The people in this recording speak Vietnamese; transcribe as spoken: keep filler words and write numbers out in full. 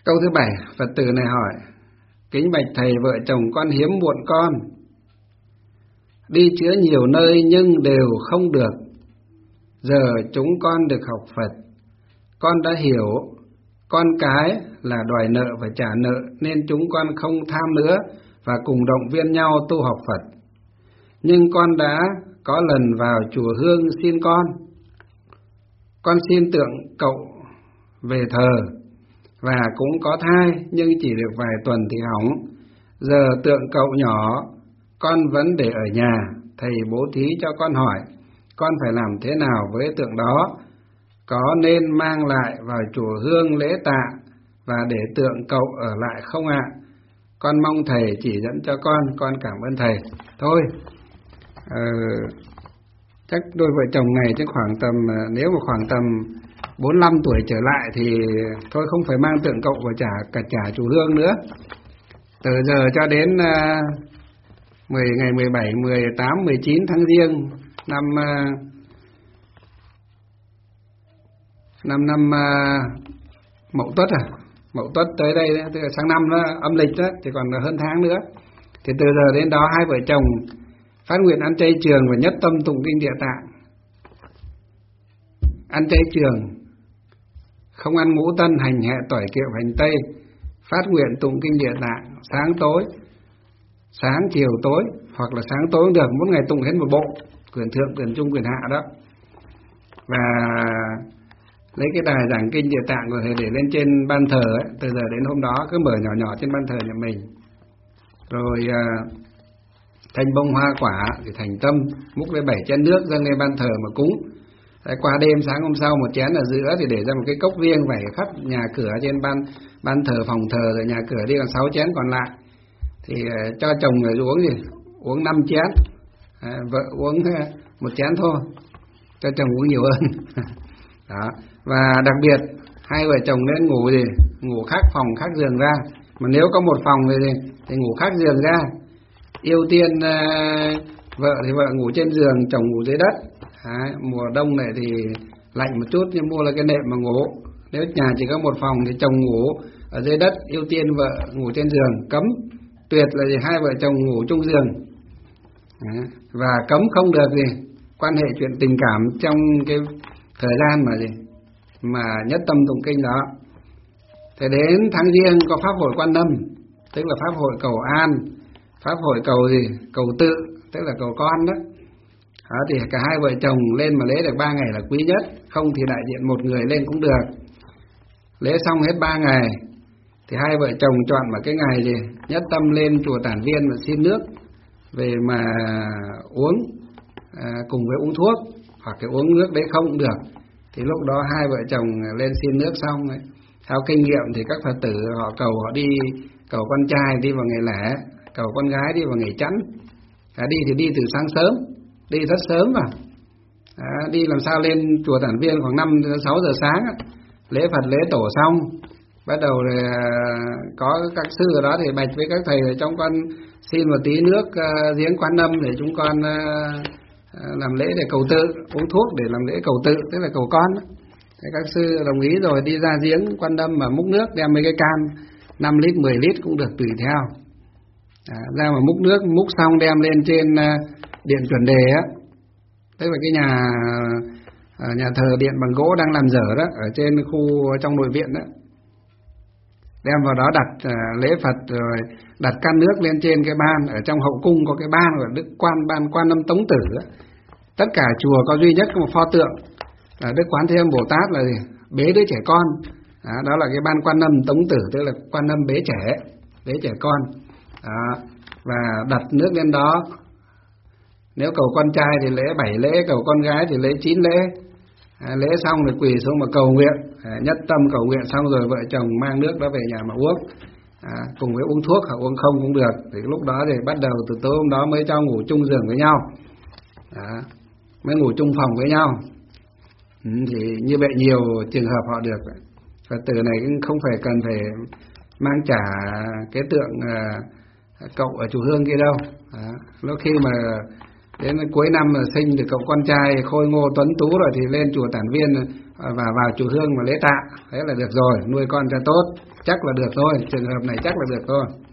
Câu thứ bảy, Phật tử này hỏi: kính bạch thầy, vợ chồng con hiếm muộn con, đi chữa nhiều nơi nhưng đều không được. Giờ chúng con được học Phật, con đã hiểu con cái là đòi nợ và trả nợ, nên chúng con không tham nữa và cùng động viên nhau tu học Phật. Nhưng con đã có lần vào chùa Hương xin con, con xin tượng cậu về thờ và cũng có thai, nhưng chỉ được vài tuần thì hỏng. Giờ tượng cậu nhỏ con vẫn để ở nhà, thầy bố thí cho con hỏi con phải làm thế nào với tượng đó, có nên mang lại vào chùa Hương lễ tạ và để tượng cậu ở lại không ạ? Con mong thầy chỉ dẫn cho con, con cảm ơn thầy. Thôi, ờ, chắc đôi vợ chồng này chắc khoảng tầm, nếu mà khoảng tầm bốn mươi lăm tuổi trở lại thì thôi không phải mang tượng cậu vào trả cả trả chùa Hương nữa. Từ giờ cho đến uh, mười ngày mười bảy, mười tám, mười chín tháng Giêng năm uh, năm năm uh, Mậu Tuất à, Mậu Tuất tới đây đấy, tức là sang năm đó, âm lịch đó thì còn hơn tháng nữa. Thì từ giờ đến đó hai vợ chồng phát nguyện ăn chay trường và nhất tâm tụng kinh Địa Tạng. Ăn chay trường, không ăn ngũ tân, hành hẹ, tỏi, kiệu, hành tây, phát nguyện tụng kinh Địa Tạng sáng tối, sáng chiều tối, hoặc là sáng tối cũng được, mỗi ngày tụng hết một bộ, quyển thượng, quyển trung, quyển hạ đó. Và lấy cái đài giảng kinh Địa Tạng của thầy để lên trên ban thờ ấy, từ giờ đến hôm đó cứ mở nhỏ nhỏ trên ban thờ nhà mình. Rồi à, thành bông hoa quả thì thành tâm, múc lấy bảy chén nước dâng lên ban thờ mà cúng. Đấy, qua đêm sáng hôm sau một chén ở giữa thì để ra một cái cốc riêng vẩy khắp nhà cửa trên ban ban thờ, phòng thờ, rồi nhà cửa đi còn sáu chén còn lại thì uh, cho chồng người uống gì uống năm chén, à, vợ uống uh, một chén thôi, cho chồng uống nhiều hơn. Đó. Và đặc biệt hai vợ chồng nên ngủ gì ngủ khác phòng khác giường ra, mà nếu có một phòng thì gì thì ngủ khác giường ra. Ưu tiên uh, vợ thì vợ ngủ trên giường, chồng ngủ dưới đất. À, mùa đông này thì lạnh một chút nhưng mua là cái nệm mà ngủ. Nếu nhà chỉ có một phòng thì chồng ngủ ở dưới đất, ưu tiên vợ ngủ trên giường. Cấm tuyệt là gì hai vợ chồng ngủ chung giường. À, và cấm không được gì quan hệ chuyện tình cảm trong cái thời gian mà gì mà nhất tâm tụng kinh đó. Thế đến tháng Giêng có pháp hội Quan Âm, tức là pháp hội cầu an, pháp hội cầu gì cầu tự, tức là cầu con đó. Đó, thì cả hai vợ chồng lên mà lễ được ba ngày là quý nhất, không thì đại diện một người lên cũng được. Lễ xong hết ba ngày thì hai vợ chồng chọn vào cái ngày gì nhất tâm lên chùa Tản Viên và xin nước về mà uống, à, cùng với uống thuốc, hoặc cái uống nước đấy không cũng được. Thì lúc đó hai vợ chồng lên xin nước xong ấy, theo kinh nghiệm thì các Phật tử họ cầu, họ đi cầu con trai đi vào ngày lẻ, cầu con gái đi vào ngày chẵn. À, đi thì đi từ sáng sớm, đi rất sớm mà. À, đi làm sao lên chùa Tản Viên khoảng năm sáu giờ sáng á, lễ Phật lễ tổ xong, bắt đầu rồi có các sư ở đó thì bạch với các thầy là trong con xin một tí nước uh, giếng Quan Âm để chúng con uh, làm lễ để cầu tự, uống thuốc để làm lễ cầu tự, tức là cầu con. Thế các sư đồng ý rồi đi ra giếng Quan Âm mà múc nước, đem mấy cái can năm lít, mười lít cũng được tùy theo. À, ra mà múc nước, múc xong đem lên trên uh, điện chuẩn đề á, tức là cái nhà nhà thờ điện bằng gỗ đang làm dở đó, ở trên khu trong nội viện đó, đem vào đó đặt uh, lễ Phật, rồi đặt can nước lên trên cái ban. Ở trong hậu cung có cái ban của Đức Quan Ban Quan Âm Tống Tử đó. Tất cả chùa có duy nhất có một pho tượng là Đức Quán Thế Âm Bồ Tát là gì? Bế đứa trẻ con. Đó, đó là cái ban Quan Âm Tống Tử, tức là Quan Âm bế trẻ, bế trẻ con. Đó, và đặt nước lên đó. Nếu cầu con trai thì lễ bảy lễ, cầu con gái thì lễ chín lễ. À, lễ xong rồi quỳ xuống mà cầu nguyện, à, nhất tâm cầu nguyện xong rồi vợ chồng mang nước đó về nhà mà uống, à, cùng với uống thuốc hoặc uống không cũng được. Thì lúc đó thì bắt đầu từ tối hôm đó mới cho ngủ chung giường với nhau, à, mới ngủ chung phòng với nhau. Ừ, thì như vậy nhiều trường hợp họ được. Phật tử này cũng không phải cần phải mang trả cái tượng à, cậu ở chùa Hương kia đâu. À, lúc khi mà Đến cuối năm là sinh được cậu con trai khôi ngô tuấn tú rồi thì lên chùa Tản Viên và vào chùa Hương mà lễ tạ, thế là được rồi, nuôi con cho tốt, chắc là được thôi, trường hợp này chắc là được thôi.